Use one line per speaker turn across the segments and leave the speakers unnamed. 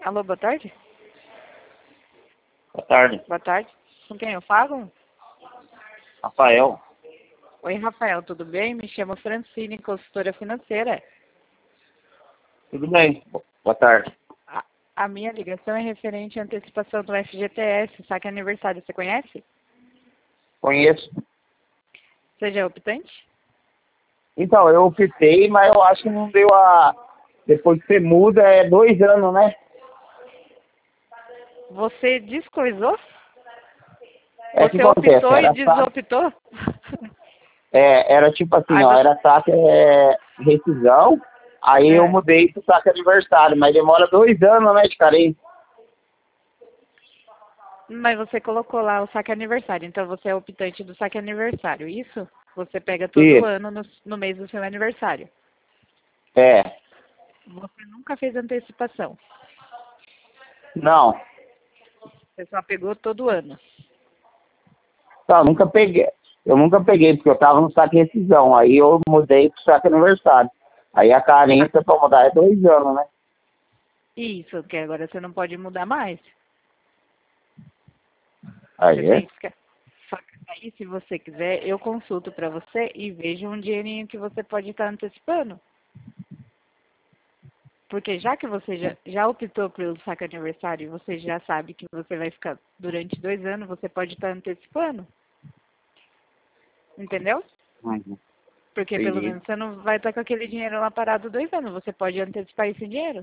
Alô, boa tarde?
Boa tarde.
Boa tarde. Com quem eu falo?
Rafael.
Oi, Rafael, tudo bem? Me chamo Francine, consultora financeira.
Tudo bem? Boa tarde.
A minha ligação é referente à antecipação do FGTS, saque aniversário. Você conhece?
Conheço.
Você já é optante?
Então, eu optei, mas eu acho que não deu a... Depois que você muda, é 2 anos, né?
Você descoisou?
É que
Você
acontece,
optou e desoptou?
era tipo assim,
Aí
ó,
você...
era saque rescisão, aí eu
É.
mudei pro saque aniversário, mas demora 2 anos, né, de carência.
Mas você colocou lá o saque aniversário, então você é optante do saque aniversário, isso? Você pega todo
Isso,
ano no mês do seu aniversário.
é.
Você nunca fez antecipação.
Não,
Você só pegou todo ano.
não, nunca peguei. Eu nunca peguei, porque eu tava no saque rescisão, aí eu mudei pro saque aniversário. Aí a carência pra mudar é 2 anos, né?
Isso, que agora você não pode mudar mais. Você
Aí
tem
é?
que ficar. Só que aí, se você quiser, eu consulto para você e vejo um dinheirinho que você pode estar antecipando. Porque já que você já optou pelo saque aniversário e você já sabe que você vai ficar durante 2 anos, você pode estar antecipando. Entendeu?
Uhum.
Porque pelo
Entendi.
menos você não vai estar com aquele dinheiro lá parado 2 anos. Você pode antecipar esse dinheiro.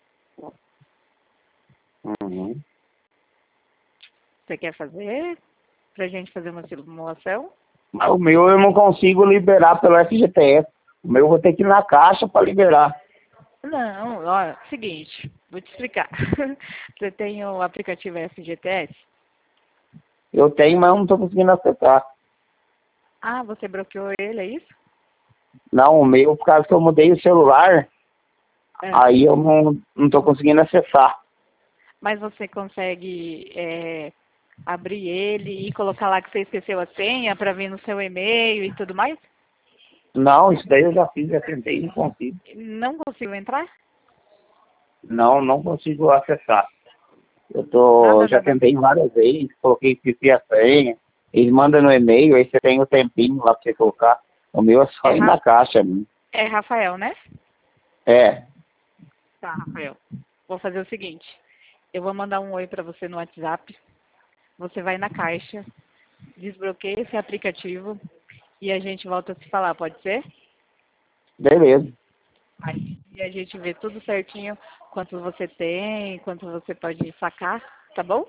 Uhum.
Você quer fazer? Pra gente fazer uma simulação?
Mas o meu eu não consigo liberar pelo FGTS. O meu eu vou ter que ir na caixa para liberar.
Não, ó, seguinte, vou te explicar. Você tem o aplicativo FGTS?
Eu tenho, mas eu não estou conseguindo acessar.
Ah, você bloqueou ele, é isso?
Não, o meu, por causa que eu mudei o celular,
É.
aí eu não estou conseguindo acessar.
Mas você consegue abrir ele e colocar lá que você esqueceu a senha para vir no seu e-mail e tudo mais?
Não, isso daí eu já fiz, já tentei, não consigo.
Não consigo entrar?
Não consigo acessar.
Nada,
Já
nada.
tentei várias vezes, coloquei, esqueci a senha. Eles mandam no e-mail, aí você tem o tempinho lá para você colocar. O meu é
É,
só ir na caixa mesmo.
é Rafael, né?
É,
Tá, Rafael. Vou fazer o seguinte. Eu vou mandar um oi para você no WhatsApp. Você vai na caixa, desbloqueia esse aplicativo e a gente volta a se falar, pode ser?
beleza.
Aí a gente vê tudo certinho, quanto você tem, quanto você pode sacar, tá bom?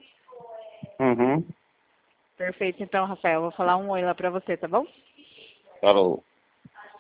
Uhum.
Perfeito, então, Rafael, vou falar um oi lá pra você, tá bom?
Falou.